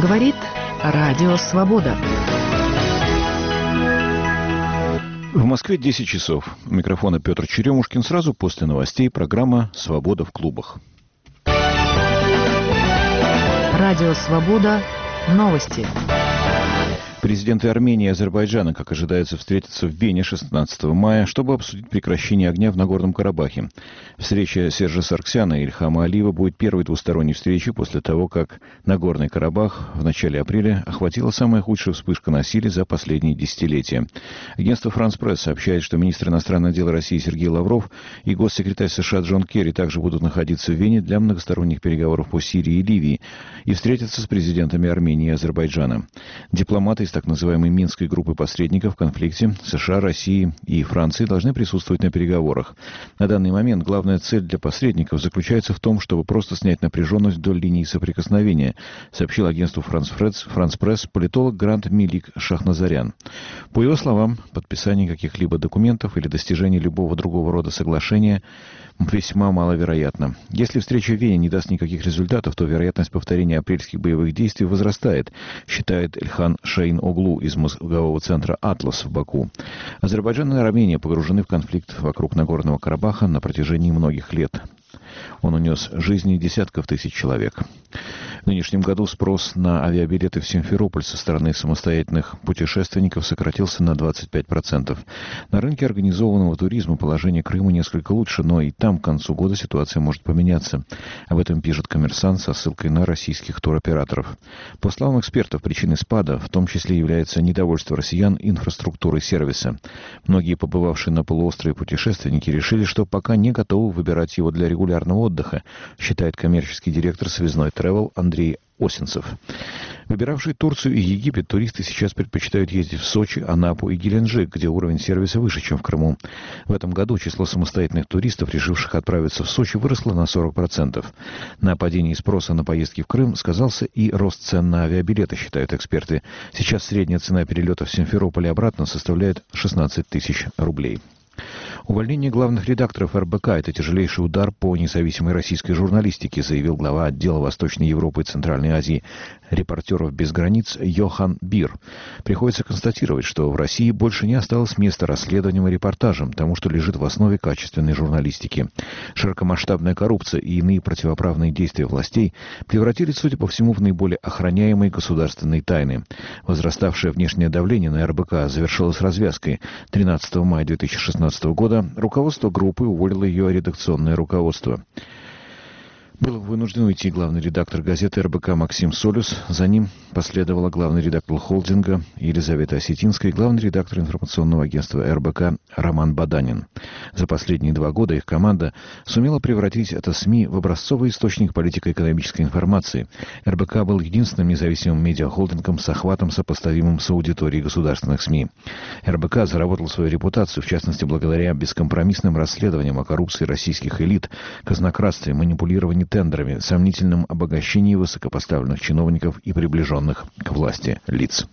Говорит Радио Свобода. В Москве 10 часов. У микрофона Петр Черемушкин. Сразу после новостей программа «Свобода в клубах». Радио Свобода. Новости. Президенты Армении и Азербайджана, как ожидается, встретятся в Вене 16 мая, чтобы обсудить прекращение огня в Нагорном Карабахе. Встреча Сержа Саргсяна и Ильхама Алиева будет первой двусторонней встречей после того, как Нагорный Карабах в начале апреля охватила самая худшая вспышка насилия за последние десятилетия. Агентство «Франс Пресс» сообщает, что министр иностранных дел России Сергей Лавров и госсекретарь США Джон Керри также будут находиться в Вене для многосторонних переговоров по Сирии и Ливии и встретятся с президентами Армении и Азербайджана. Дипломаты из так называемой Минской группы посредников в конфликте США, России и Франции должны присутствовать на переговорах. На данный момент главная цель для посредников заключается в том, чтобы просто снять напряженность вдоль линии соприкосновения, сообщил агентству «Франс Пресс» политолог Грант Милик Шахназарян. По его словам, подписание каких-либо документов или достижение любого другого рода соглашения весьма маловероятно. Если встреча в Вене не даст никаких результатов, то вероятность повторения апрельских боевых действий возрастает, считает Эльхан Шейн-Оглу из мозгового центра «Атлас» в Баку. Азербайджан и Армения погружены в конфликт вокруг Нагорного Карабаха на протяжении многих лет. Он унес жизни десятков тысяч человек. В нынешнем году спрос на авиабилеты в Симферополь со стороны самостоятельных путешественников сократился на 25%. На рынке организованного туризма положение Крыма несколько лучше, но и там к концу года ситуация может поменяться. Об этом пишет «Коммерсант» со ссылкой на российских туроператоров. По словам экспертов, причиной спада в том числе является недовольство россиян инфраструктурой сервиса. Многие побывавшие на полуострове путешественники решили, что пока не готовы выбирать его для регулярного отдыха, считает коммерческий директор связной Travel Андрей Осинцев. Выбиравшие Турцию и Египет, туристы сейчас предпочитают ездить в Сочи, Анапу и Геленджик, где уровень сервиса выше, чем в Крыму. В этом году число самостоятельных туристов, решивших отправиться в Сочи, выросло на 40%. На падении спроса на поездки в Крым сказался и рост цен на авиабилеты, считают эксперты. Сейчас средняя цена перелета в Симферополь и обратно составляет 16 тысяч рублей. Увольнение главных редакторов РБК – это тяжелейший удар по независимой российской журналистике, заявил глава отдела Восточной Европы и Центральной Азии «Репортеров без границ» Йохан Бир. Приходится констатировать, что в России больше не осталось места расследованиям и репортажам, тому, что лежит в основе качественной журналистики. Широкомасштабная коррупция и иные противоправные действия властей превратились, судя по всему, в наиболее охраняемые государственные тайны. Возраставшее внешнее давление на РБК завершилось развязкой. 13 мая 2016 года руководство группы уволило ее редакционное руководство. Был вынужден уйти главный редактор газеты РБК Максим Солюс. За ним последовала главный редактор холдинга Елизавета Осетинская и главный редактор информационного агентства РБК Роман Баданин. За последние 2 года их команда сумела превратить это СМИ в образцовый источник политико-экономической информации. РБК был единственным независимым медиахолдингом с охватом, сопоставимым с аудиторией государственных СМИ. РБК заработал свою репутацию, в частности, благодаря бескомпромиссным расследованиям о коррупции российских элит, казнократстве, манипулировании тендерами, сомнительном обогащении высокопоставленных чиновников и приближенных к власти лиц.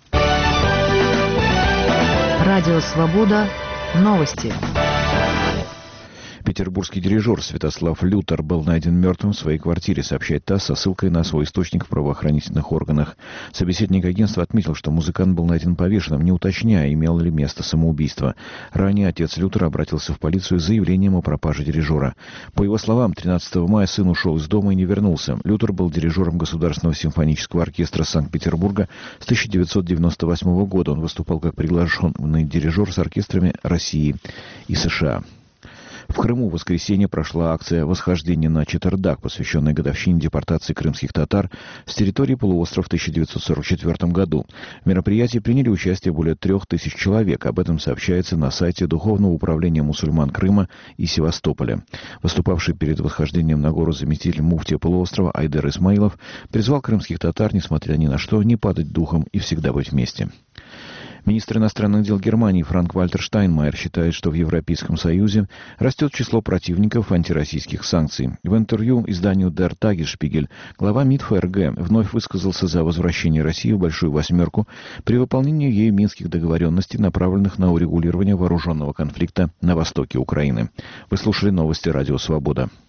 Радио Свобода. Новости. Петербургский дирижер Святослав Лютер был найден мертвым в своей квартире, сообщает ТАСС со ссылкой на свой источник в правоохранительных органах. Собеседник агентства отметил, что музыкант был найден повешенным, не уточняя, имело ли место самоубийство. Ранее отец Лютера обратился в полицию с заявлением о пропаже дирижера. По его словам, 13 мая сын ушел из дома и не вернулся. Лютер был дирижером Государственного симфонического оркестра Санкт-Петербурга с 1998 года. Он выступал как приглашенный дирижер с оркестрами России и США. В Крыму в воскресенье прошла акция «Восхождение на Чатырдак», посвященная годовщине депортации крымских татар с территории полуострова в 1944 году. В мероприятии приняли участие более 3000 человек. Об этом сообщается на сайте Духовного управления мусульман Крыма и Севастополя. Выступавший перед восхождением на гору заместитель муфтия полуострова Айдер Исмаилов призвал крымских татар, несмотря ни на что, не падать духом и всегда быть вместе. Министр иностранных дел Германии Франк-Вальтер Штайнмайер считает, что в Европейском Союзе растет число противников антироссийских санкций. В интервью изданию Der Tagesspiegel глава МИД ФРГ вновь высказался за возвращение России в Большую Восьмерку при выполнении ею минских договоренностей, направленных на урегулирование вооруженного конфликта на востоке Украины. Вы слушали новости Радио Свобода.